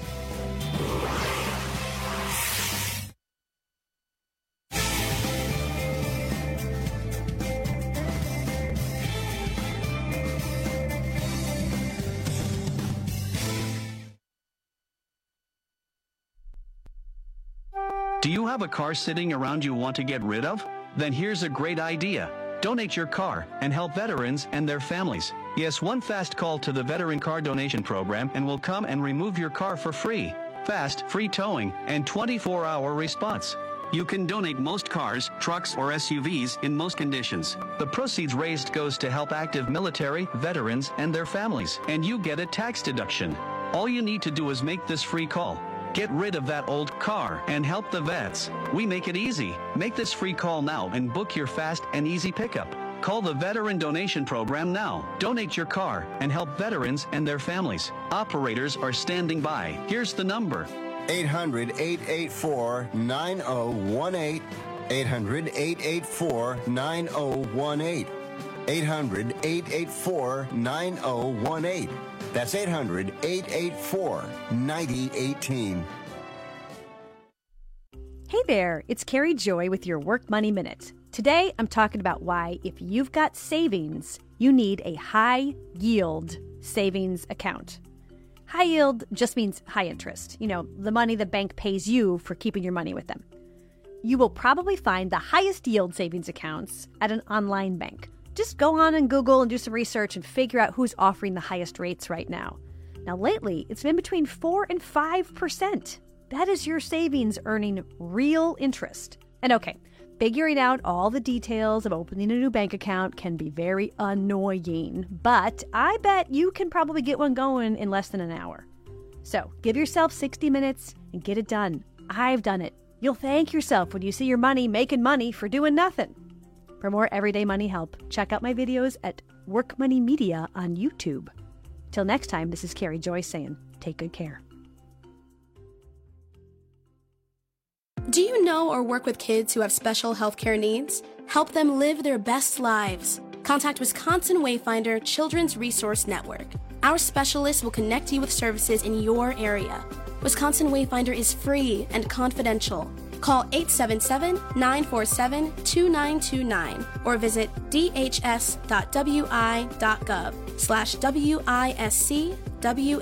Do you have a car sitting around you want to get rid of? Then here's a great idea. Donate your car and help veterans and their families. Yes, one fast call to the Veteran Car Donation Program and we'll come and remove your car for free. Fast, free towing, and 24-hour response. You can donate most cars, trucks, or SUVs in most conditions. The proceeds raised goes to help active military, veterans, and their families, and you get a tax deduction. All you need to do is make this free call. Get rid of that old car and help the vets. We make it easy. Make this free call now and book your fast and easy pickup. Call the Veteran Donation Program now. Donate your car and help veterans and their families. Operators are standing by. Here's the number. 800-884-9018. 800-884-9018. 800-884-9018. That's 800-884-9018. Hey there, it's Carrie Joy with your Work Money Minute. Today, I'm talking about why, if you've got savings, you need a high-yield savings account. High yield just means high interest. The money the bank pays you for keeping your money with them. You will probably find the highest yield savings accounts at an online bank. Just go on and Google and do some research and figure out who's offering the highest rates right now. Now, lately, it's been between 4 and 5%. That is your savings earning real interest. And okay, figuring out all the details of opening a new bank account can be very annoying, but I bet you can probably get one going in less than an hour. So give yourself 60 minutes and get it done. I've done it. You'll thank yourself when you see your money making money for doing nothing. For more everyday money help, check out my videos at Work Money Media on YouTube. Till next time, this is Carrie Joy saying, take good care. Do you know or work with kids who have special healthcare needs? Help them live their best lives. Contact Wisconsin Wayfinder Children's Resource Network. Our specialists will connect you with services in your area. Wisconsin Wayfinder is free and confidential. Call 877-947-2929 or visit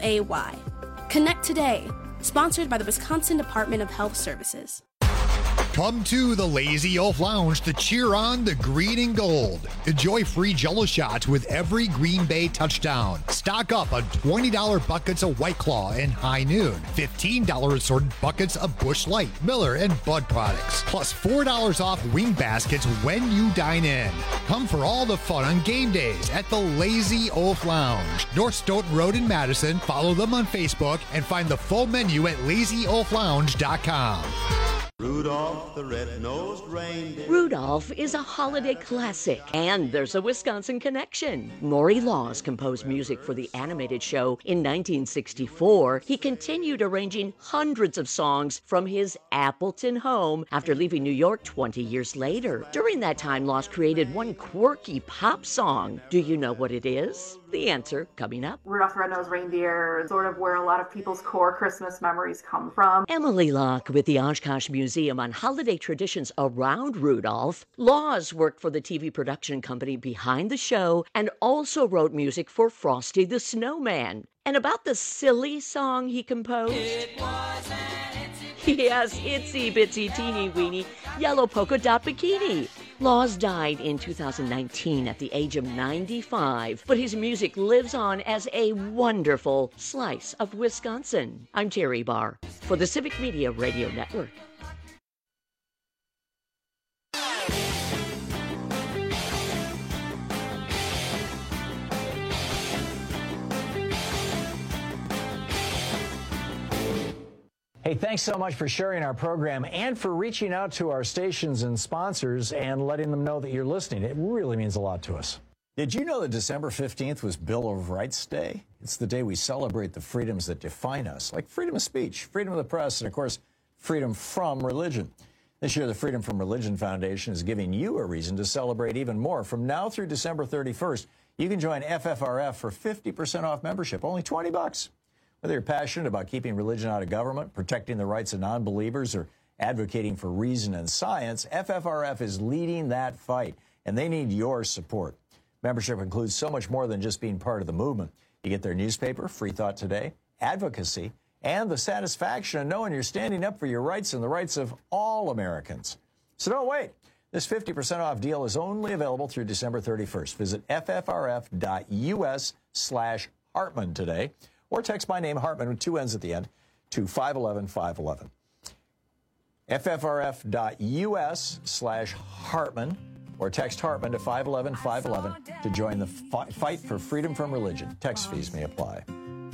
dhs.wi.gov/WISCWAY. Connect today. Sponsored by the Wisconsin Department of Health Services. Come to the Lazy Oaf Lounge to cheer on the green and gold. Enjoy free Jell-O shots with every Green Bay touchdown. Stock up on $20 buckets of White Claw and High Noon. $15 assorted buckets of Busch Light, Miller, and Bud products. Plus $4 off wing baskets when you dine in. Come for all the fun on game days at the Lazy Oaf Lounge. North Stoughton Road in Madison. Follow them on Facebook and find the full menu at lazyoaflounge.com. Rudolph the red-nosed reindeer. Rudolph is a holiday classic, and there's a Wisconsin connection. Maury Laws composed music for the animated show in 1964. He continued arranging hundreds of songs from his Appleton home after leaving New York 20 years later. During that time, Laws created one quirky pop song. Do you know what it is? The answer coming up. Rudolph the Red-Nosed Reindeer is sort of where a lot of people's core Christmas memories come from. Emily Locke with the Oshkosh Museum on holiday traditions around Rudolph. Laws worked for the TV production company behind the show and also wrote music for Frosty the Snowman. And about the silly song he composed? It was an yes, itsy bitsy teeny weeny yellow polka dot bikini. Laws died in 2019 at the age of 95, but his music lives on as a wonderful slice of Wisconsin. I'm Terry Barr for the Civic Media Radio Network. Hey, thanks so much for sharing our program and for reaching out to our stations and sponsors and letting them know that you're listening. It really means a lot to us. Did you know that December 15th was Bill of Rights Day? It's the day we celebrate the freedoms that define us, like freedom of speech, freedom of the press, and, of course, freedom from religion. This year, the Freedom from Religion Foundation is giving you a reason to celebrate even more. From now through December 31st, you can join FFRF for 50% off membership, only $20. Whether you're passionate about keeping religion out of government, protecting the rights of non-believers, or advocating for reason and science, FFRF is leading that fight, and they need your support. Membership includes so much more than just being part of the movement. You get their newspaper, Free Thought Today, advocacy, and the satisfaction of knowing you're standing up for your rights and the rights of all Americans. So don't wait. This 50% off deal is only available through December 31st. Visit ffrf.us/Hartman today, or text my name, Hartman, with two N's at the end, to 511-511. ffrf.us/Hartman, or text Hartman to 511-511 to join the fight for freedom from religion. Text fees may apply.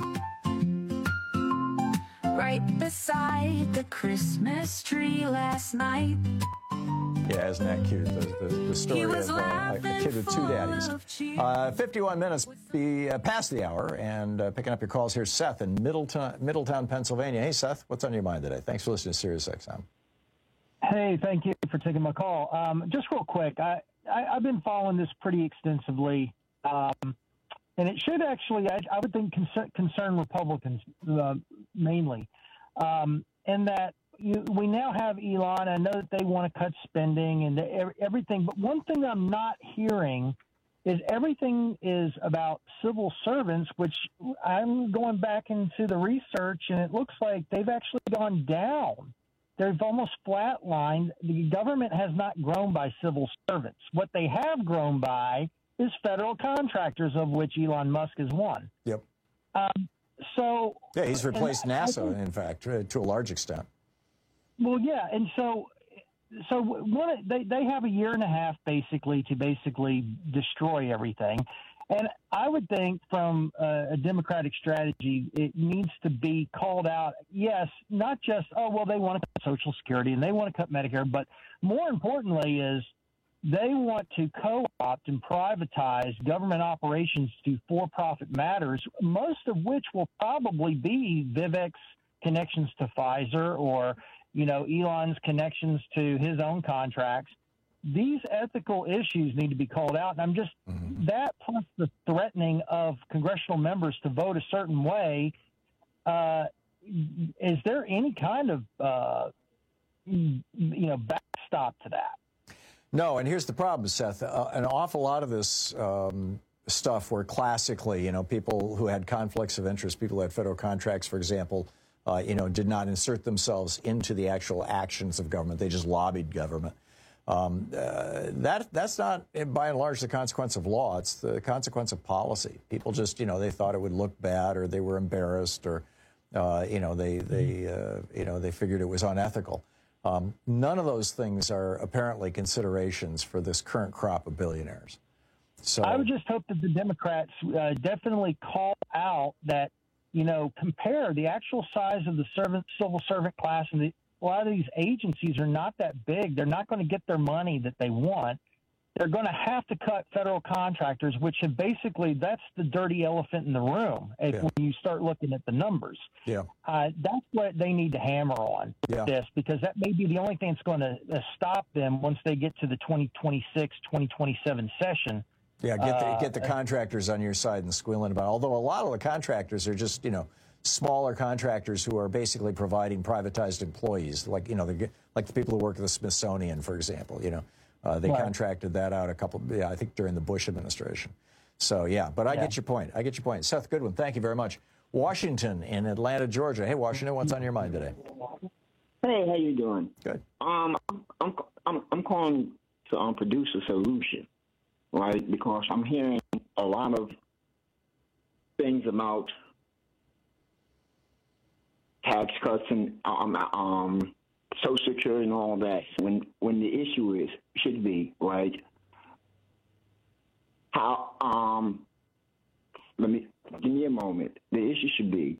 Right beside the Christmas tree last night. Yeah, isn't that cute? The story of a kid with two daddies. 51 minutes past the hour, and picking up your calls here, Seth in Middletown, Pennsylvania. Hey, Seth, what's on your mind today? Thanks for listening to Sirius XM. Hey, thank you for taking my call. Just real quick, I've been following this pretty extensively, and it should actually, I would think, concern Republicans mainly, in that we now have Elon. I know that they want to cut spending and everything, but one thing I'm not hearing is everything is about civil servants, which I'm going back into the research, and it looks like they've actually gone down. They've almost flatlined. The government has not grown by civil servants. What they have grown by is federal contractors, of which Elon Musk is one. Yep. So yeah, he's replaced NASA, in fact, to a large extent. Well, yeah, and so they have a year and a half basically to destroy everything, and I would think from a Democratic strategy, it needs to be called out. Yes, not just they want to cut Social Security and they want to cut Medicare, but more importantly is they want to co-opt and privatize government operations to for-profit matters, most of which will probably be Vivek's connections to Pfizer or Elon's connections to his own contracts. These ethical issues need to be called out. And I'm just that plus the threatening of congressional members to vote a certain way. Is there any kind of, backstop to that? No. And here's the problem, Seth. An awful lot of this stuff were classically, people who had conflicts of interest, people who had federal contracts, for example, did not insert themselves into the actual actions of government. They just lobbied government. That's not, by and large, the consequence of law. It's the consequence of policy. People just, they thought it would look bad, or they were embarrassed, or, they figured it was unethical. None of those things are apparently considerations for this current crop of billionaires. So I would just hope that the Democrats definitely call out that, compare the actual size of the civil servant class, and a lot of these agencies are not that big. They're not going to get their money that they want. They're going to have to cut federal contractors, which have basically, that's the dirty elephant in the room when you start looking at the numbers. Yeah. That's what they need to hammer on this, because that may be the only thing that's going to stop them once they get to the 2026, 2027 session. Yeah, get the contractors on your side and squealing about it. Although a lot of the contractors are just, smaller contractors who are basically providing privatized employees, like the people who work at the Smithsonian, for example. They contracted that out I think during the Bush administration. So but I get your point. Seth Goodwin, thank you very much. Washington in Atlanta, Georgia. Hey, Washington, what's on your mind today? Hey, how you doing? Good. I'm calling to produce a solution, right? Because I'm hearing a lot of things about tax cuts and Social Security and all that. When the issue should be right. How give me a moment. The issue should be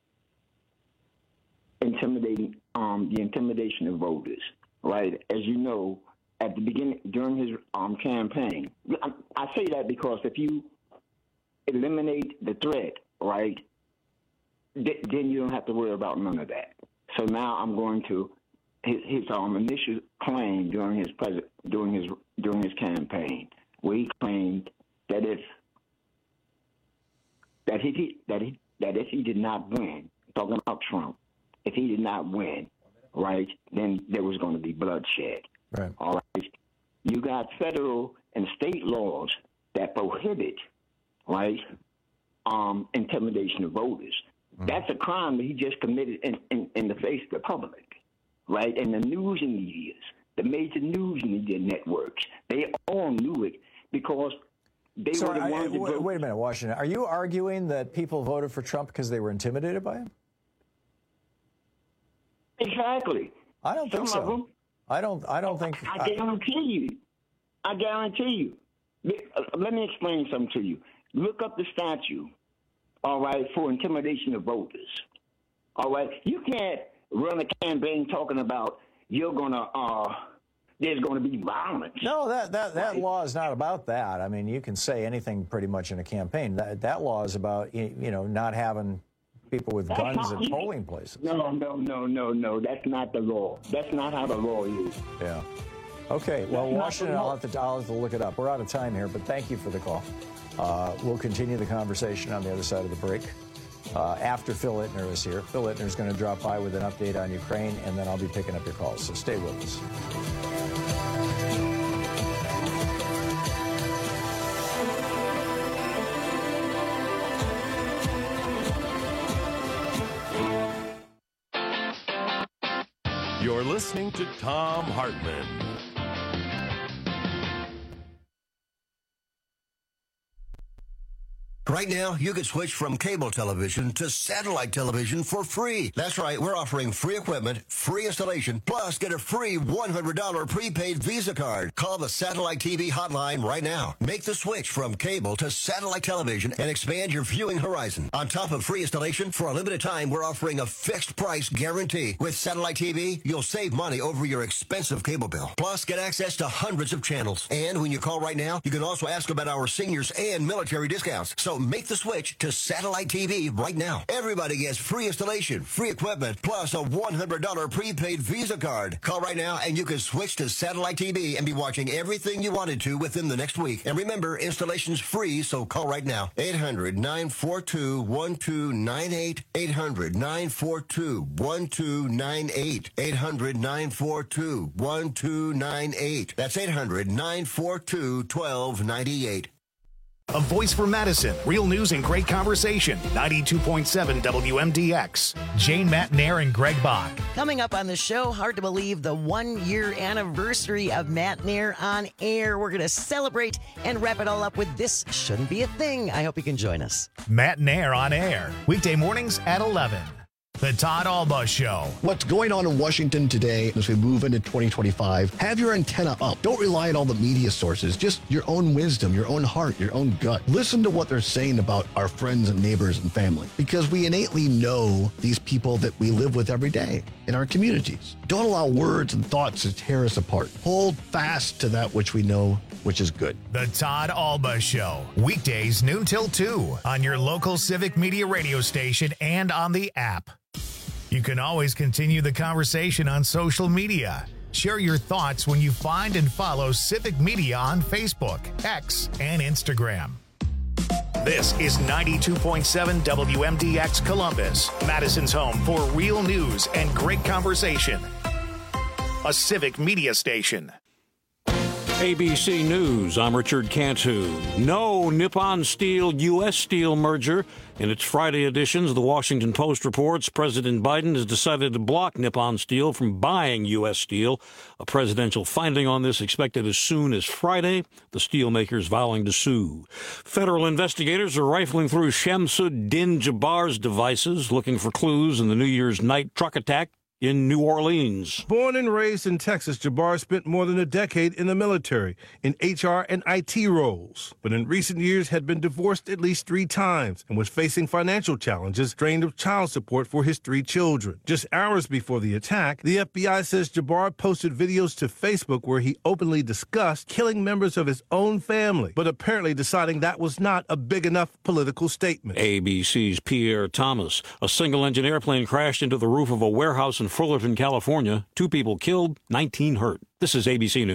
the intimidation of voters, right? As you know, at the beginning during his campaign, I say that because if you eliminate the threat, right, then you don't have to worry about none of that. So now I'm going to his initial claim during his campaign, where he claimed that if he did not win, talking about Trump, if he did not win, right, then there was going to be bloodshed. Right. All right. You got federal and state laws that prohibit, right, intimidation of voters. That's a crime that he just committed in the face of the public, right? And the news medias, the major news media networks, they all knew it because they were the ones that voted. Wait a minute, Washington. Are you arguing that people voted for Trump because they were intimidated by him? Exactly. I don't think so. Of them, I don't think. I guarantee you. Let me explain something to you. Look up the statute. All right, for intimidation of voters. All right, you can't run a campaign talking about there's going to be violence. No, that law is not about that. I mean, you can say anything pretty much in a campaign. That law is about not having people with guns at polling places. No. That's not the law. That's not how the law is. Yeah. Okay. Well, Washington, I'll have to look it up. We're out of time here, but thank you for the call. We'll continue the conversation on the other side of the break after Phil Ittner is here. Phil Ittner is going to drop by with an update on Ukraine, and then I'll be picking up your calls. So stay with us. You're listening to Thom Hartmann. Right now, you can switch from cable television to satellite television for free. That's right, we're offering free equipment, free installation, plus get a free $100 prepaid Visa card. Call the Satellite TV hotline right now. Make the switch from cable to satellite television and expand your viewing horizon. On top of free installation, for a limited time, we're offering a fixed price guarantee. With Satellite TV, you'll save money over your expensive cable bill. Plus, get access to hundreds of channels. And when you call right now, you can also ask about our seniors and military discounts. So make the switch to Satellite TV right now. Everybody gets free installation, free equipment, plus a $100 prepaid Visa card. Call right now and you can switch to Satellite TV and be watching everything you wanted to within the next week. And remember, installation's free, so call right now. 800-942-1298. 800-942-1298. 800-942-1298. That's 800-942-1298. A voice for Madison. Real news and great conversation. 92.7 WMDX. Jane Matt Nair and Greg Bach. Coming up on the show, hard to believe the 1-year anniversary of Matt Nair on Air. We're going to celebrate and wrap it all up with This Shouldn't Be a Thing. I hope you can join us. Matt Nair on Air. Weekday mornings at 11. The Todd Alba Show. What's going on in Washington today as we move into 2025? Have your antenna up. Don't rely on all the media sources. Just your own wisdom, your own heart, your own gut. Listen to what they're saying about our friends and neighbors and family, because we innately know these people that we live with every day in our communities. Don't allow words and thoughts to tear us apart. Hold fast to that which we know, which is good. The Todd Alba Show. Weekdays noon till 2 on your local Civic Media radio station and on the app. You can always continue the conversation on social media. Share your thoughts when you find and follow Civic Media on Facebook, X, and Instagram. This is 92.7 WMDX Columbus, Madison's home for real news and great conversation. A Civic Media station. ABC News, I'm Richard Cantu. No Nippon Steel-U.S. Steel merger. In its Friday editions, the Washington Post reports President Biden has decided to block Nippon Steel from buying U.S. Steel. A presidential finding on this expected as soon as Friday, the steelmakers vowing to sue. Federal investigators are rifling through Shamsuddin Jabbar's devices, looking for clues in the New Year's night truck attack in New Orleans. Born and raised in Texas, Jabbar spent more than a decade in the military, in HR and IT roles, but in recent years had been divorced at least 3 times and was facing financial challenges, drained of child support for his 3 children. Just hours before the attack, the FBI says Jabbar posted videos to Facebook where he openly discussed killing members of his own family, but apparently deciding that was not a big enough political statement. ABC's Pierre Thomas. A single-engine airplane crashed into the roof of a warehouse in Fullerton, California. 2 people killed, 19 hurt. This is ABC News.